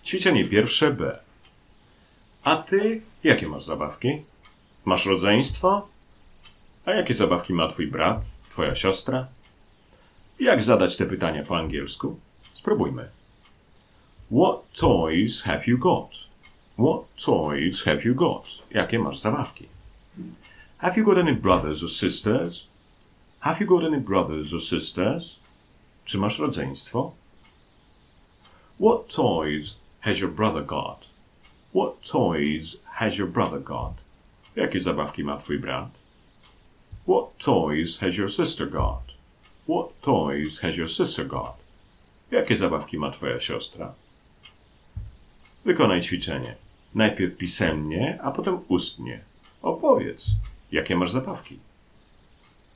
Ćwiczenie pierwsze B. A ty, jakie masz zabawki? Masz rodzeństwo? A jakie zabawki ma twój brat, twoja siostra? Jak zadać te pytania po angielsku? Spróbujmy. What toys have you got? What toys have you got? Jakie masz zabawki? Have you got any brothers or sisters? Have you got any brothers or sisters? Czy masz rodzeństwo? What toys has your brother got? What toys has your brother got? Jakie zabawki ma twój brat? What toys has your sister got? What toys has your sister got? Jakie zabawki ma twoja siostra? Wykonaj ćwiczenie. Najpierw pisemnie, a potem ustnie. Opowiedz, jakie masz zabawki.